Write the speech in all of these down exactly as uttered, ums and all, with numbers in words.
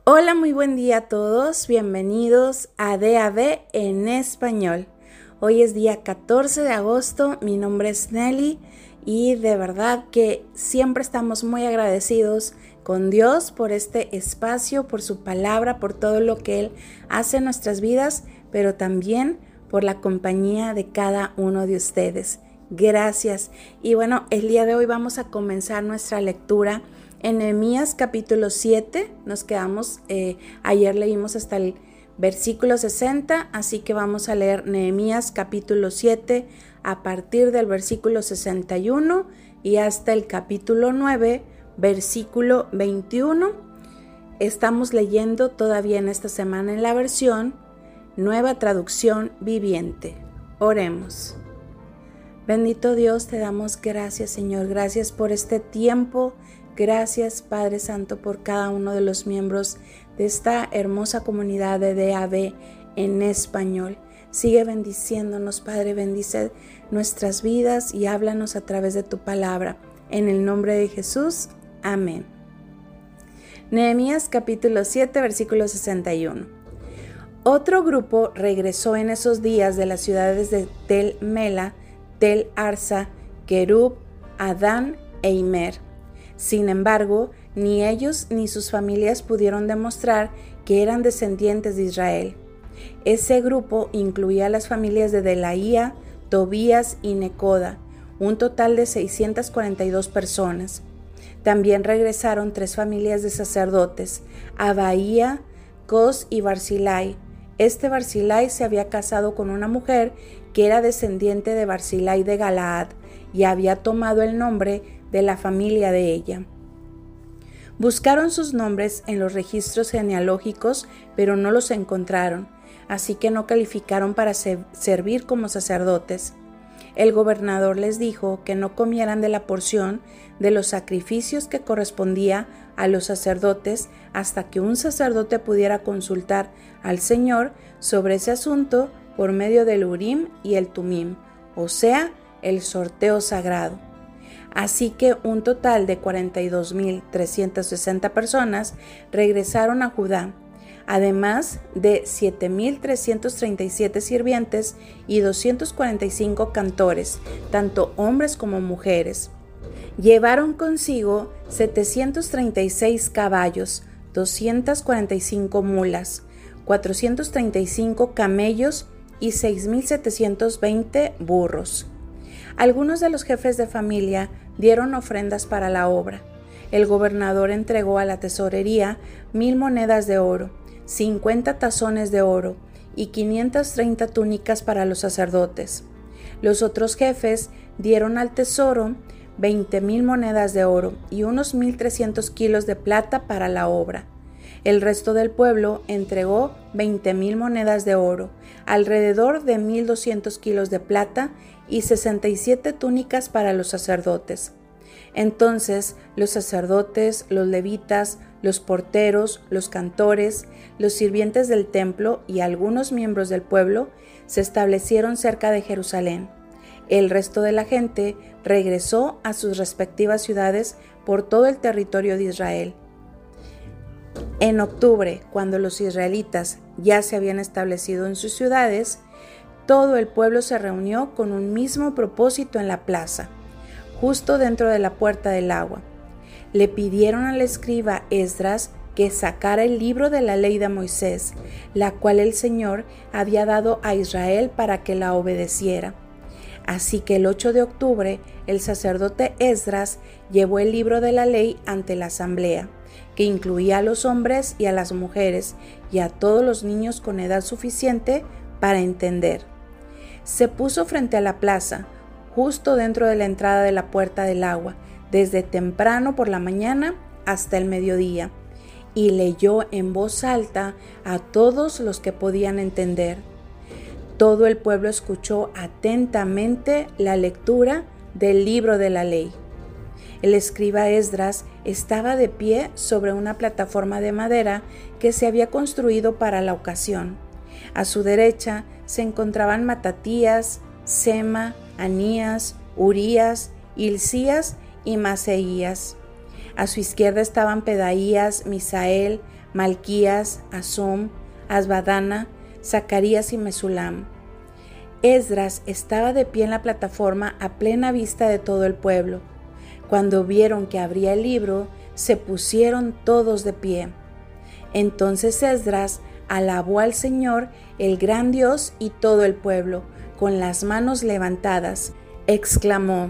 Hola, muy buen día a todos. Bienvenidos a D A B en español. Hoy es día catorce de agosto. Mi nombre es Nelly y de verdad que siempre estamos muy agradecidos con Dios por este espacio, por su palabra, por todo lo que Él hace en nuestras vidas, pero también por la compañía de cada uno de ustedes. Gracias. Y bueno, el día de hoy vamos a comenzar nuestra lectura en Nehemías capítulo siete. Nos quedamos, eh, ayer leímos hasta el versículo sesenta, así que vamos a leer Nehemías capítulo siete a partir del versículo sesenta y uno y hasta el capítulo nueve, versículo veintiuno. Estamos leyendo todavía en esta semana en la versión Nueva Traducción Viviente. Oremos. Bendito Dios, te damos gracias, Señor. Gracias por este tiempo. Gracias, Padre Santo, por cada uno de los miembros de esta hermosa comunidad de D A B en español. Sigue bendiciéndonos, Padre. Bendice nuestras vidas y háblanos a través de tu palabra. En el nombre de Jesús. Amén. Nehemías capítulo siete, versículo sesenta y uno. Otro grupo regresó en esos días de las ciudades de Tel Mela, Tel Arsa, Kerub, Adán e Imer. Sin embargo, ni ellos ni sus familias pudieron demostrar que eran descendientes de Israel. Ese grupo incluía a las familias de Delaía, Tobías y Necoda, un total de seiscientas cuarenta y dos personas. También regresaron tres familias de sacerdotes, Abaía, Cos y Barzilai. Este Barzilai se había casado con una mujer que era descendiente de Barzilai de Galaad y había tomado el nombre de la familia de ella. Buscaron sus nombres en los registros genealógicos, pero no los encontraron, así que no calificaron para servir como sacerdotes. El gobernador les dijo que no comieran de la porción de los sacrificios que correspondía a los sacerdotes hasta que un sacerdote pudiera consultar al Señor sobre ese asunto por medio del Urim y el Tumim, o sea, el sorteo sagrado. Así que un total de cuarenta y dos mil trescientas sesenta personas regresaron a Judá, además de siete mil trescientos treinta y siete sirvientes y doscientos cuarenta y cinco cantores, tanto hombres como mujeres. Llevaron consigo setecientos treinta y seis caballos, doscientas cuarenta y cinco mulas, cuatrocientos treinta y cinco camellos y seis mil setecientos veinte burros. Algunos de los jefes de familia dieron ofrendas para la obra. El gobernador entregó a la tesorería mil monedas de oro, cincuenta tazones de oro y quinientas treinta túnicas para los sacerdotes. Los otros jefes dieron al tesoro veinte mil monedas de oro y unos mil trescientos kilos de plata para la obra. El resto del pueblo entregó veinte mil monedas de oro, alrededor de mil doscientos kilos de plata y sesenta y siete túnicas para los sacerdotes. Entonces los sacerdotes, los levitas, los porteros, los cantores, los sirvientes del templo y algunos miembros del pueblo se establecieron cerca de Jerusalén. El resto de la gente regresó a sus respectivas ciudades por todo el territorio de Israel. En octubre, cuando los israelitas ya se habían establecido en sus ciudades, todo el pueblo se reunió con un mismo propósito en la plaza, justo dentro de la puerta del agua. Le pidieron al escriba Esdras que sacara el libro de la ley de Moisés, la cual el Señor había dado a Israel para que la obedeciera. Así que el ocho de octubre, el sacerdote Esdras llevó el libro de la ley ante la asamblea, que incluía a los hombres y a las mujeres y a todos los niños con edad suficiente para entender. Se puso frente a la plaza, justo dentro de la entrada de la puerta del agua, desde temprano por la mañana hasta el mediodía, y leyó en voz alta a todos los que podían entender. Todo el pueblo escuchó atentamente la lectura del libro de la ley. El escriba Esdras estaba de pie sobre una plataforma de madera que se había construido para la ocasión. A su derecha se encontraban Matatías, Sema, Anías, Urías, Hilcías y Maseías. A su izquierda estaban Pedaías, Misael, Malquías, Asum, Asbadana, Zacarías y Mesulam. Esdras estaba de pie en la plataforma a plena vista de todo el pueblo. Cuando vieron que abría el libro, se pusieron todos de pie. Entonces Esdras alabó al Señor, el gran Dios, y todo el pueblo, con las manos levantadas, exclamó: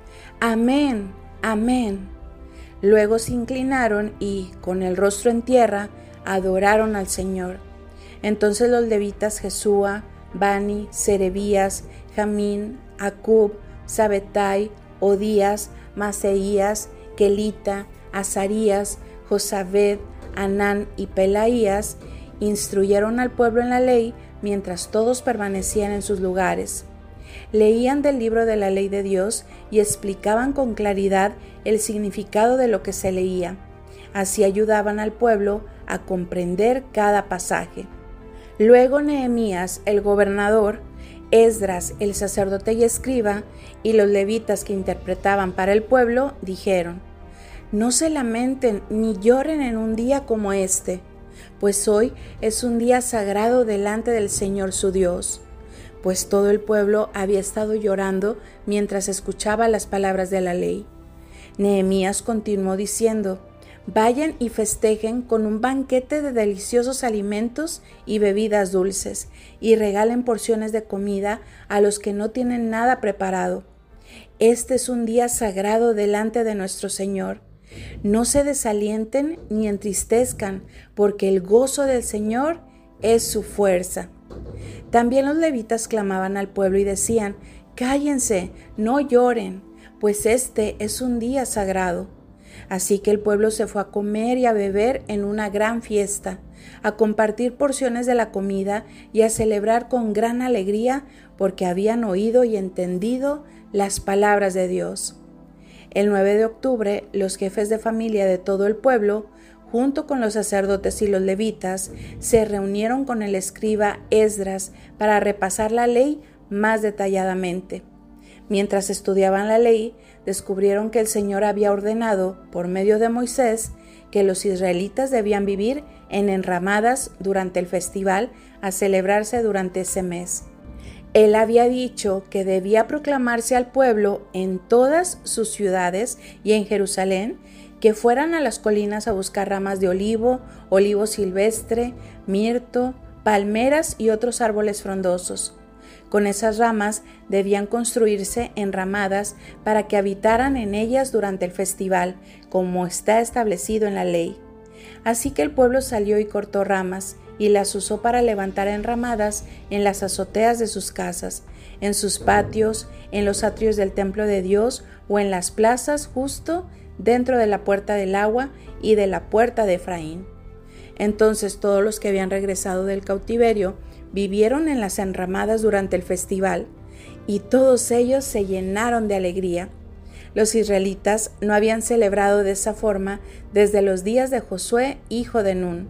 Amén, amén. Luego se inclinaron y, con el rostro en tierra, adoraron al Señor. Entonces los levitas Jesúa, Bani, Serebías, Jamín, Acub, Sabetai, Odías, Maseías, Kelita, Azarías, Josabed, Anán y Pelaías instruyeron al pueblo en la ley mientras todos permanecían en sus lugares. Leían del libro de la ley de Dios y explicaban con claridad el significado de lo que se leía. Así ayudaban al pueblo a comprender cada pasaje. Luego Nehemías, el gobernador, Esdras, el sacerdote y escriba, y los levitas que interpretaban para el pueblo, dijeron: No se lamenten ni lloren en un día como este, pues hoy es un día sagrado delante del Señor su Dios. Pues todo el pueblo había estado llorando mientras escuchaba las palabras de la ley. Nehemías continuó diciendo: Vayan y festejen con un banquete de deliciosos alimentos y bebidas dulces, y regalen porciones de comida a los que no tienen nada preparado. Este es un día sagrado delante de nuestro Señor. No se desalienten ni entristezcan, porque el gozo del Señor es su fuerza. También los levitas clamaban al pueblo y decían: Cállense, no lloren, pues este es un día sagrado. Así que el pueblo se fue a comer y a beber en una gran fiesta, a compartir porciones de la comida y a celebrar con gran alegría porque habían oído y entendido las palabras de Dios. El nueve de octubre, los jefes de familia de todo el pueblo, junto con los sacerdotes y los levitas, se reunieron con el escriba Esdras para repasar la ley más detalladamente. Mientras estudiaban la ley, descubrieron que el Señor había ordenado, por medio de Moisés, que los israelitas debían vivir en enramadas durante el festival a celebrarse durante ese mes. Él había dicho que debía proclamarse al pueblo en todas sus ciudades y en Jerusalén que fueran a las colinas a buscar ramas de olivo, olivo silvestre, mirto, palmeras y otros árboles frondosos. Con esas ramas debían construirse enramadas para que habitaran en ellas durante el festival, como está establecido en la ley. Así que el pueblo salió y cortó ramas, y las usó para levantar enramadas en las azoteas de sus casas, en sus patios, en los atrios del templo de Dios o en las plazas justo dentro de la puerta del agua y de la puerta de Efraín. Entonces todos los que habían regresado del cautiverio vivieron en las enramadas durante el festival, y todos ellos se llenaron de alegría. Los israelitas no habían celebrado de esa forma desde los días de Josué, hijo de Nun.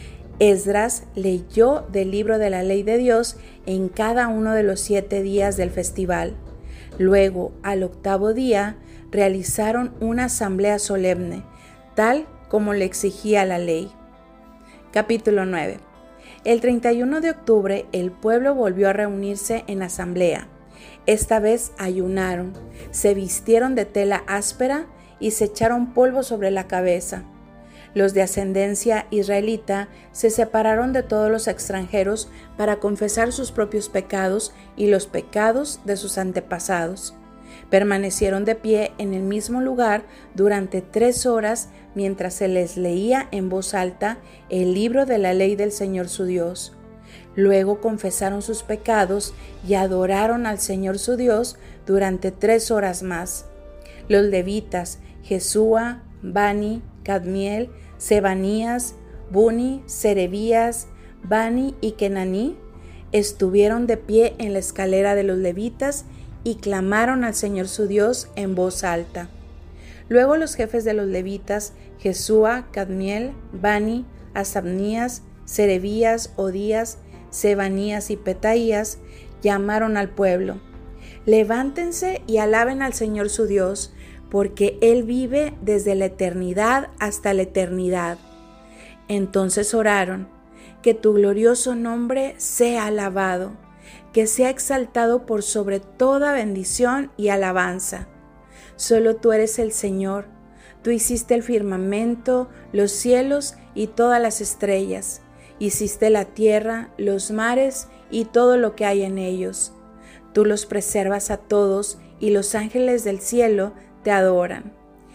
Esdras leyó del libro de la ley de Dios en cada uno de los siete días del festival. Luego, al octavo día, realizaron una asamblea solemne, tal como le exigía la ley. Capítulo nueve. El treinta y uno de octubre el pueblo volvió a reunirse en asamblea. Esta vez ayunaron, se vistieron de tela áspera y se echaron polvo sobre la cabeza. Los de ascendencia israelita se separaron de todos los extranjeros para confesar sus propios pecados y los pecados de sus antepasados. Permanecieron de pie en el mismo lugar durante tres horas mientras se les leía en voz alta el libro de la ley del Señor su Dios. Luego confesaron sus pecados y adoraron al Señor su Dios durante tres horas más. Los levitas, Jesúa, Bani, Cadmiel, Sebanías, Buni, Serebías, Bani y Kenaní, estuvieron de pie en la escalera de los levitas y clamaron al Señor su Dios en voz alta. Luego los jefes de los levitas, Jesúa, Cadmiel, Bani, Asabnías, Serebías, Odías, Sebanías y Petaías, llamaron al pueblo: Levántense y alaben al Señor su Dios, porque Él vive desde la eternidad hasta la eternidad. Entonces oraron: que tu glorioso nombre sea alabado, que sea exaltado por sobre toda bendición y alabanza. Solo tú eres el Señor. Tú hiciste el firmamento, los cielos y todas las estrellas. Hiciste la tierra, los mares y todo lo que hay en ellos. Tú los preservas a todos y los ángeles del cielo te adoran.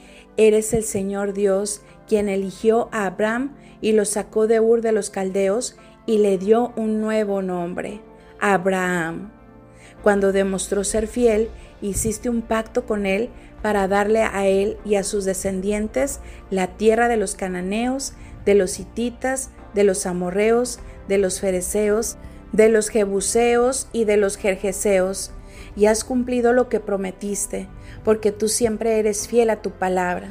Eres el Señor Dios, quien eligió a Abraham y lo sacó de Ur de los Caldeos y le dio un nuevo nombre, Abraham. Cuando demostró ser fiel, hiciste un pacto con él para darle a él y a sus descendientes la tierra de los cananeos, de los hititas, de los amorreos, de los fereceos, de los jebuseos y de los gergeseos, y has cumplido lo que prometiste, porque tú siempre eres fiel a tu palabra.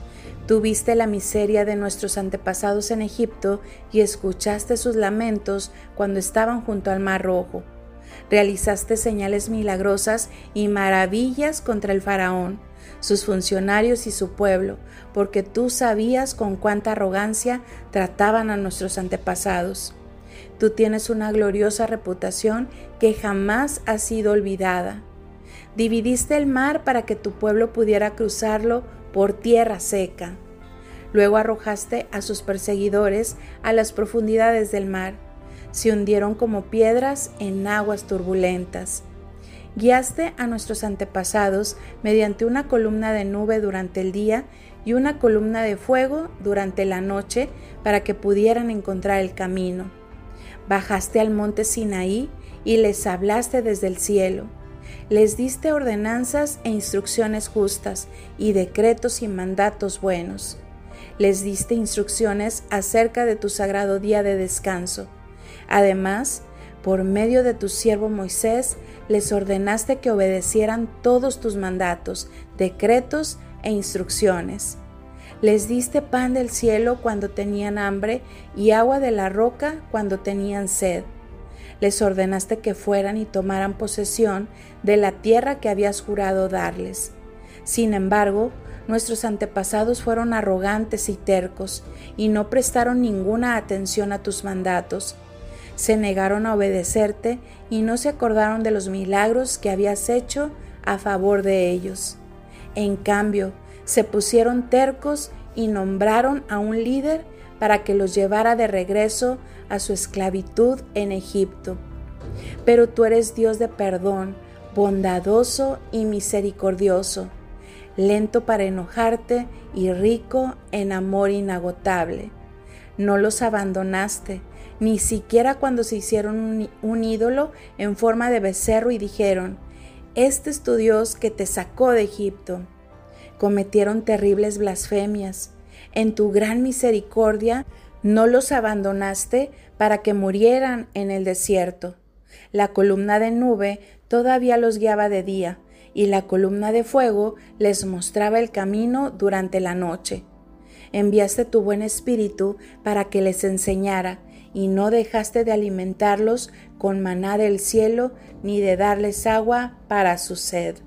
Tú viste la miseria de nuestros antepasados en Egipto y escuchaste sus lamentos cuando estaban junto al Mar Rojo. Realizaste señales milagrosas y maravillas contra el faraón, sus funcionarios y su pueblo, porque tú sabías con cuánta arrogancia trataban a nuestros antepasados. Tú tienes una gloriosa reputación que jamás ha sido olvidada. Dividiste el mar para que tu pueblo pudiera cruzarlo por tierra seca. Luego arrojaste a sus perseguidores a las profundidades del mar. Se hundieron como piedras en aguas turbulentas. Guiaste a nuestros antepasados mediante una columna de nube durante el día y una columna de fuego durante la noche para que pudieran encontrar el camino. Bajaste al monte Sinaí y les hablaste desde el cielo. Les diste ordenanzas e instrucciones justas y decretos y mandatos buenos. Les diste instrucciones acerca de tu sagrado día de descanso. Además, por medio de tu siervo Moisés, les ordenaste que obedecieran todos tus mandatos, decretos e instrucciones. Les diste pan del cielo cuando tenían hambre y agua de la roca cuando tenían sed. Les ordenaste que fueran y tomaran posesión de la tierra que habías jurado darles. Sin embargo, nuestros antepasados fueron arrogantes y tercos y no prestaron ninguna atención a tus mandatos. Se negaron a obedecerte y no se acordaron de los milagros que habías hecho a favor de ellos. En cambio, se pusieron tercos y nombraron a un líder para que los llevara de regreso a su esclavitud en Egipto. Pero tú eres Dios de perdón, bondadoso y misericordioso, lento para enojarte y rico en amor inagotable. No los abandonaste, ni siquiera cuando se hicieron un, un ídolo en forma de becerro y dijeron: «Este es tu Dios que te sacó de Egipto». Cometieron terribles blasfemias. En tu gran misericordia no los abandonaste para que murieran en el desierto. La columna de nube todavía los guiaba de día, y la columna de fuego les mostraba el camino durante la noche. Enviaste tu buen espíritu para que les enseñara, y no dejaste de alimentarlos con maná del cielo, ni de darles agua para su sed.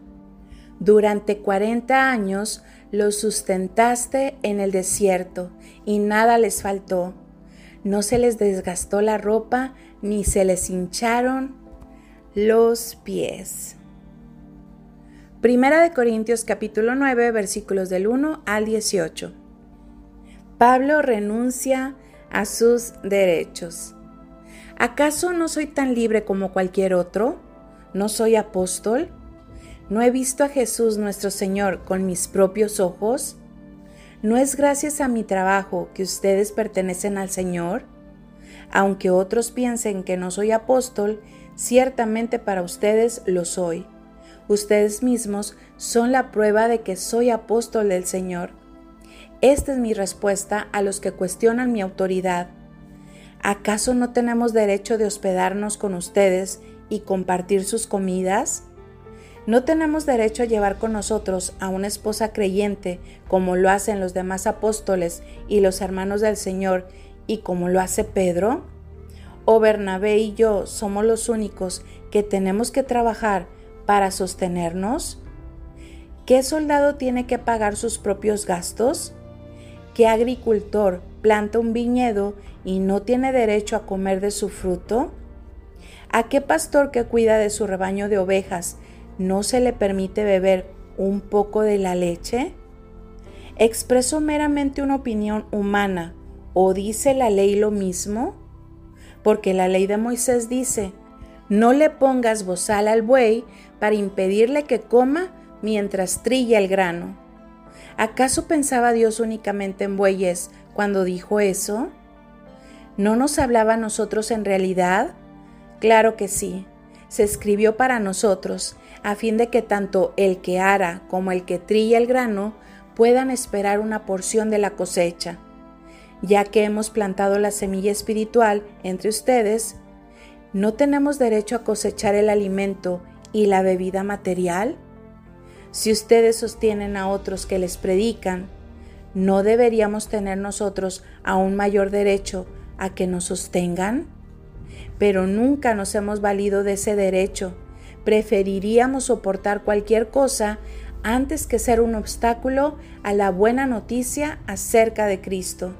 Durante cuarenta años los sustentaste en el desierto, y nada les faltó. No se les desgastó la ropa, ni se les hincharon los pies. Primera de Corintios capítulo nueve, versículos del uno al dieciocho. Pablo renuncia a sus derechos. ¿Acaso no soy tan libre como cualquier otro? ¿No soy apóstol? ¿No he visto a Jesús nuestro Señor con mis propios ojos? ¿No es gracias a mi trabajo que ustedes pertenecen al Señor? Aunque otros piensen que no soy apóstol, ciertamente para ustedes lo soy. Ustedes mismos son la prueba de que soy apóstol del Señor. Esta es mi respuesta a los que cuestionan mi autoridad. ¿Acaso no tenemos derecho de hospedarnos con ustedes y compartir sus comidas? ¿No tenemos derecho a llevar con nosotros a una esposa creyente como lo hacen los demás apóstoles y los hermanos del Señor y como lo hace Pedro? ¿O Bernabé y yo somos los únicos que tenemos que trabajar para sostenernos? ¿Qué soldado tiene que pagar sus propios gastos? ¿qué agricultor planta un viñedo y no tiene derecho a comer de su fruto? ¿A qué pastor que cuida de su rebaño de ovejas no se le permite beber un poco de la leche? ¿Expreso meramente una opinión humana o dice la ley lo mismo? Porque la ley de Moisés dice: no le pongas bozal al buey para impedirle que coma mientras trilla el grano. ¿Acaso pensaba Dios únicamente en bueyes cuando dijo eso? ¿No nos hablaba a nosotros en realidad? Claro que sí. Se escribió para nosotros, a fin de que tanto el que ara como el que trilla el grano puedan esperar una porción de la cosecha. Ya que hemos plantado la semilla espiritual entre ustedes, ¿no tenemos derecho a cosechar el alimento y la bebida material? Si ustedes sostienen a otros que les predican, ¿no deberíamos tener nosotros aún mayor derecho a que nos sostengan? Pero nunca nos hemos valido de ese derecho. Preferiríamos soportar cualquier cosa antes que ser un obstáculo a la buena noticia acerca de Cristo.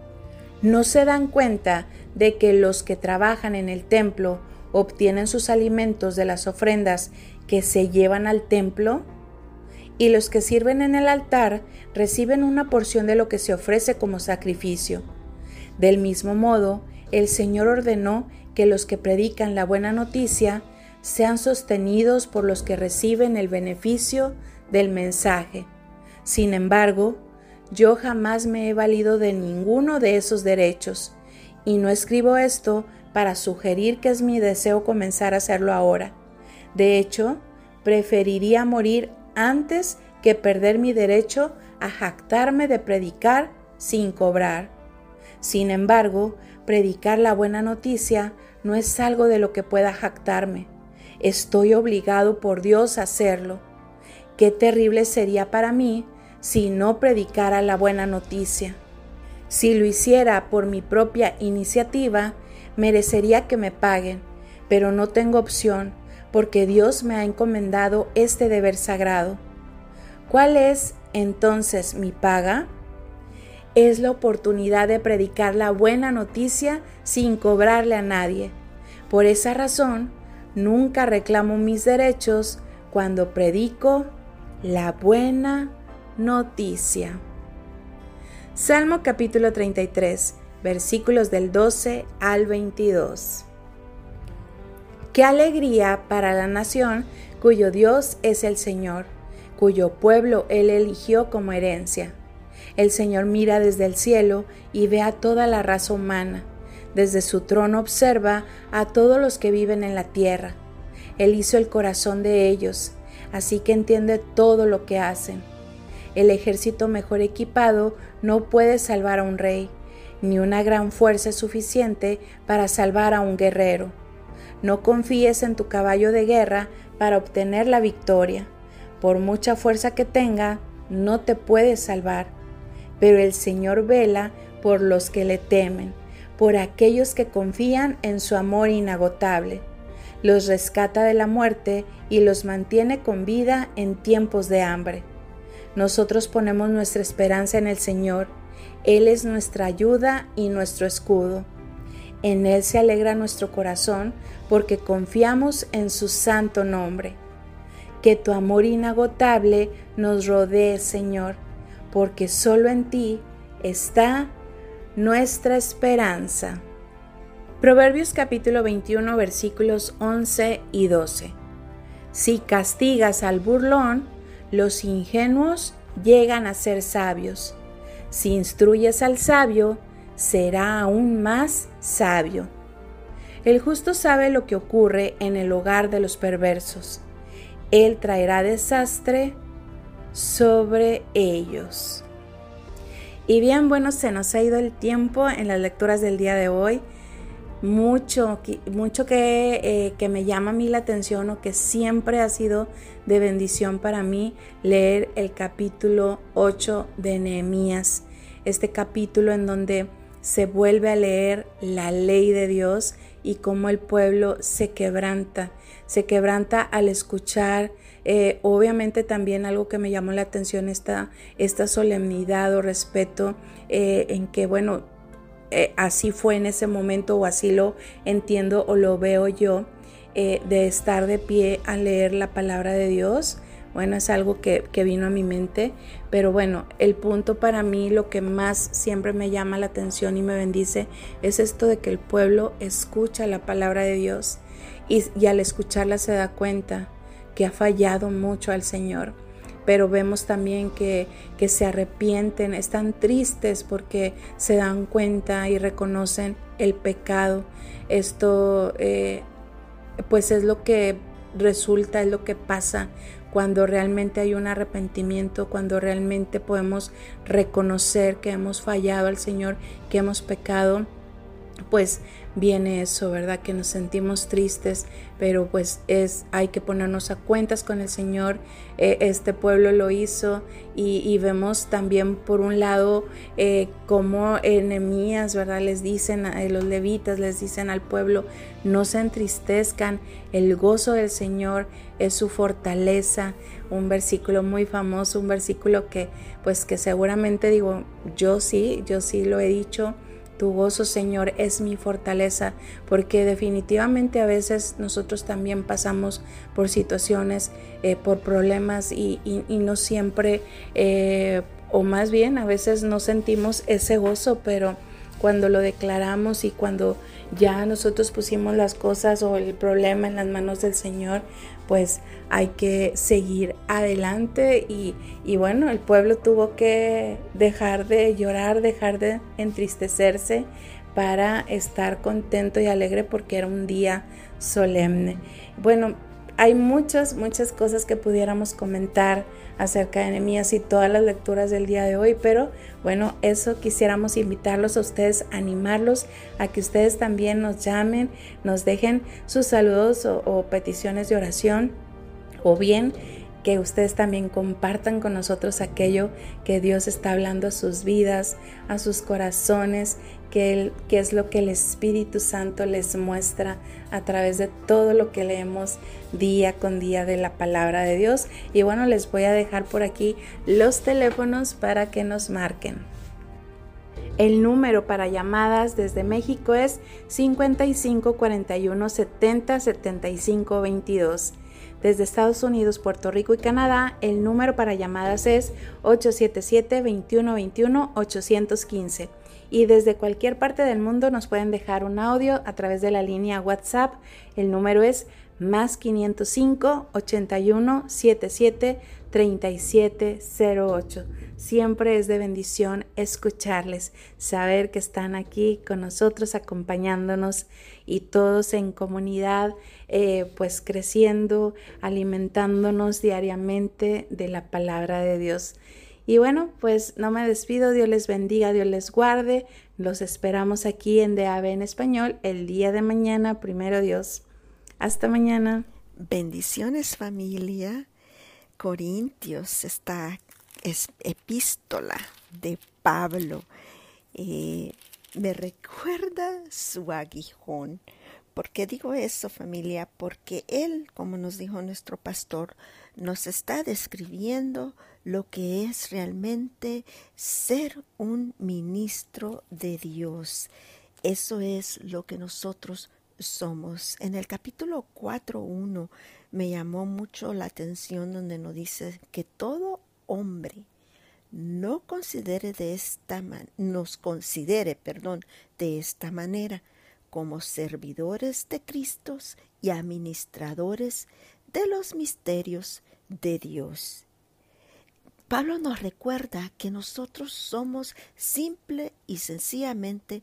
¿No se dan cuenta de que los que trabajan en el templo obtienen sus alimentos de las ofrendas que se llevan al templo? Y los que sirven en el altar reciben una porción de lo que se ofrece como sacrificio. Del mismo modo, el Señor ordenó que los que predican la buena noticia sean sostenidos por los que reciben el beneficio del mensaje. Sin embargo, yo jamás me he valido de ninguno de esos derechos, y no escribo esto para sugerir que es mi deseo comenzar a hacerlo ahora. De hecho, preferiría morir antes que perder mi derecho a jactarme de predicar sin cobrar. Sin embargo, predicar la buena noticia no es algo de lo que pueda jactarme. Estoy obligado por Dios a hacerlo. Qué terrible sería para mí si no predicara la buena noticia. Si lo hiciera por mi propia iniciativa, merecería que me paguen, pero no tengo opción, porque Dios me ha encomendado este deber sagrado. ¿Cuál es entonces mi paga? Es la oportunidad de predicar la buena noticia sin cobrarle a nadie. Por esa razón, nunca reclamo mis derechos cuando predico la buena noticia. Salmo capítulo treinta y tres, versículos del doce al veintidós. ¡Qué alegría para la nación cuyo Dios es el Señor, cuyo pueblo Él eligió como herencia! El Señor mira desde el cielo y ve a toda la raza humana. Desde su trono observa a todos los que viven en la tierra. Él hizo el corazón de ellos, así que entiende todo lo que hacen. El ejército mejor equipado no puede salvar a un rey, ni una gran fuerza es suficiente para salvar a un guerrero. No confíes en tu caballo de guerra para obtener la victoria. Por mucha fuerza que tenga, no te puede salvar. Pero el Señor vela por los que le temen, por aquellos que confían en su amor inagotable. Los rescata de la muerte y los mantiene con vida en tiempos de hambre. Nosotros ponemos nuestra esperanza en el Señor. Él es nuestra ayuda y nuestro escudo. En Él se alegra nuestro corazón porque confiamos en su santo nombre. Que tu amor inagotable nos rodee, Señor, porque solo en ti está nuestra esperanza. Proverbios capítulo veintiuno, versículos once y doce. Si castigas al burlón, los ingenuos llegan a ser sabios. Si instruyes al sabio, será aún más sabio. El justo sabe lo que ocurre en el hogar de los perversos. Él traerá desastre sobre ellos. Y bien, bueno, se nos ha ido el tiempo en las lecturas del día de hoy. Mucho, mucho que, eh, que me llama a mí la atención, o que siempre ha sido de bendición para mí, leer el capítulo ocho de Nehemías. Este capítulo en donde se vuelve a leer la ley de Dios y cómo el pueblo se quebranta, se quebranta al escuchar. Eh, obviamente también algo que me llamó la atención esta, esta solemnidad o respeto eh, en que, bueno, eh, así fue en ese momento o así lo entiendo o lo veo yo, eh, de estar de pie a leer la palabra de Dios. Bueno, es algo que, que vino a mi mente, pero bueno, el punto para mí, lo que más siempre me llama la atención y me bendice, es esto de que el pueblo escucha la palabra de Dios y, y al escucharla se da cuenta que ha fallado mucho al Señor. Pero vemos también que, que se arrepienten, están tristes porque se dan cuenta y reconocen el pecado. Esto eh, pues es lo que resulta, es lo que pasa cuando realmente hay un arrepentimiento, cuando realmente podemos reconocer que hemos fallado al Señor, que hemos pecado. Pues viene eso, ¿verdad? Que nos sentimos tristes, pero pues es, hay que ponernos a cuentas con el Señor. Eh, este pueblo lo hizo y, y vemos también por un lado eh, como Nehemías, ¿verdad? Les dicen, a los levitas les dicen al pueblo, no se entristezcan, el gozo del Señor es su fortaleza. Un versículo muy famoso, un versículo que pues que seguramente digo, yo sí, yo sí lo he dicho. Tu gozo, Señor, es mi fortaleza, porque definitivamente a veces nosotros también pasamos por situaciones, eh, por problemas y, y, y no siempre, eh, o más bien a veces no sentimos ese gozo, pero cuando lo declaramos y cuando ya nosotros pusimos las cosas o el problema en las manos del Señor, pues hay que seguir adelante y, y bueno, el pueblo tuvo que dejar de llorar, dejar de entristecerse para estar contento y alegre porque era un día solemne. Bueno, hay muchas, muchas cosas que pudiéramos comentar acerca de Nehemías y todas las lecturas del día de hoy, pero bueno, eso quisiéramos invitarlos a ustedes, animarlos a que ustedes también nos llamen, nos dejen sus saludos o, o peticiones de oración, o bien que ustedes también compartan con nosotros aquello que Dios está hablando a sus vidas, a sus corazones, que, el, que es lo que el Espíritu Santo les muestra a través de todo lo que leemos día con día de la palabra de Dios. Y bueno, les voy a dejar por aquí los teléfonos para que nos marquen. El número para llamadas desde México es cincuenta y cinco cuarenta y uno setenta setenta y cinco veintidós. Desde Estados Unidos, Puerto Rico y Canadá, el número para llamadas es ocho siete siete, veintiuno veintiuno, ochocientos quince. Y desde cualquier parte del mundo nos pueden dejar un audio a través de la línea WhatsApp. El número es más quinientos cinco, ochenta y uno, setenta y siete, treinta y siete cero ocho. Siempre es de bendición escucharles, saber que están aquí con nosotros, acompañándonos y todos en comunidad, eh, pues creciendo, alimentándonos diariamente de la palabra de Dios. Y bueno, pues no me despido, Dios les bendiga, Dios les guarde. Los esperamos aquí en D A B en español el día de mañana, primero Dios. Hasta mañana. Bendiciones, familia. Corintios, esta es epístola de Pablo, eh, me recuerda su aguijón. ¿Por qué digo eso, familia? Porque él, como nos dijo nuestro pastor, nos está describiendo lo que es realmente ser un ministro de Dios. Eso es lo que nosotros somos. En el capítulo cuatro uno me llamó mucho la atención donde nos dice que todo hombre no considere de esta man- nos considere, perdón, de esta manera, como servidores de Cristo y administradores de los misterios de Dios. Pablo nos recuerda que nosotros somos simple y sencillamente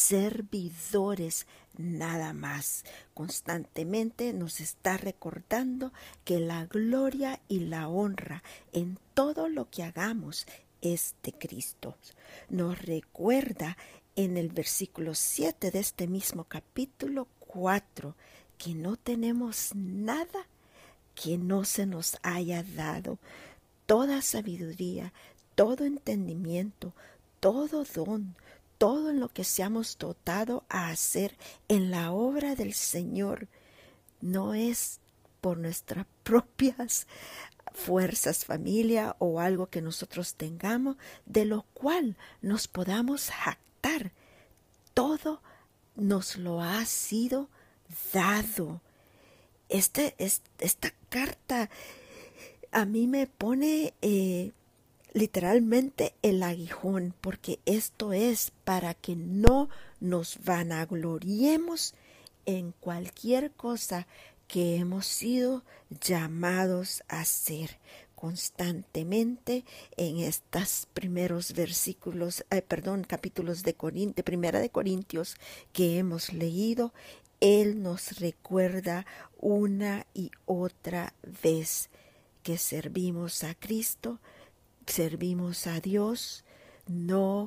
servidores, nada más. Constantemente nos está recordando que la gloria y la honra en todo lo que hagamos es de Cristo. Nos recuerda en el versículo siete de este mismo capítulo cuatro que no tenemos nada que no se nos haya dado. Toda sabiduría, todo entendimiento, todo don, todo en lo que seamos dotado a hacer en la obra del Señor no es por nuestras propias fuerzas, familia, o algo que nosotros tengamos de lo cual nos podamos jactar. Todo nos lo ha sido dado. Este, es, esta carta a mí me pone eh, literalmente el aguijón, porque esto es para que no nos vanagloriemos en cualquier cosa que hemos sido llamados a hacer. Constantemente en estos primeros versículos, eh, perdón, capítulos de, Corint, de Primera de Corintios que hemos leído, Él nos recuerda una y otra vez que servimos a Cristo, servimos a Dios, no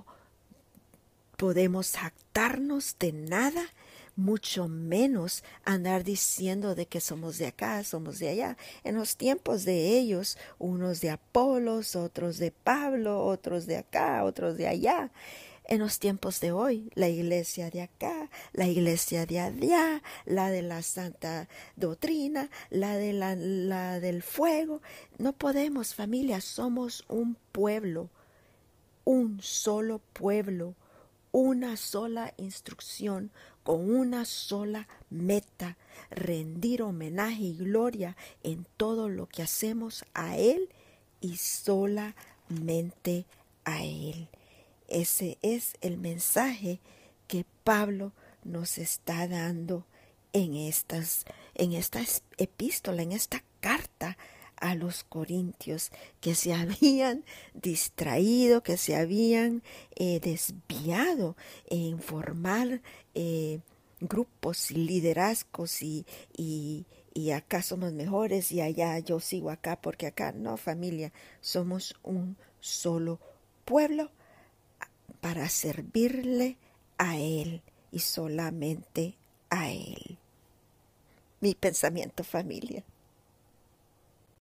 podemos jactarnos de nada, mucho menos andar diciendo de que somos de acá, somos de allá. En los tiempos de ellos, unos de Apolos, otros de Pablo, otros de acá, otros de allá. En los tiempos de hoy, la iglesia de acá, la iglesia de allá, la de la santa doctrina, la, de la, la del fuego. No podemos, familia, somos un pueblo, un solo pueblo, una sola instrucción, con una sola meta: rendir homenaje y gloria en todo lo que hacemos a Él y solamente a Él. Ese es el mensaje que Pablo nos está dando en, estas, en esta epístola, en esta carta a los corintios, que se habían distraído, que se habían eh, desviado en formar eh, grupos y liderazgos y, y, y acá somos mejores y allá yo sigo acá porque acá no, familia, somos un solo pueblo para servirle a Él y solamente a Él. Mi pensamiento, familia.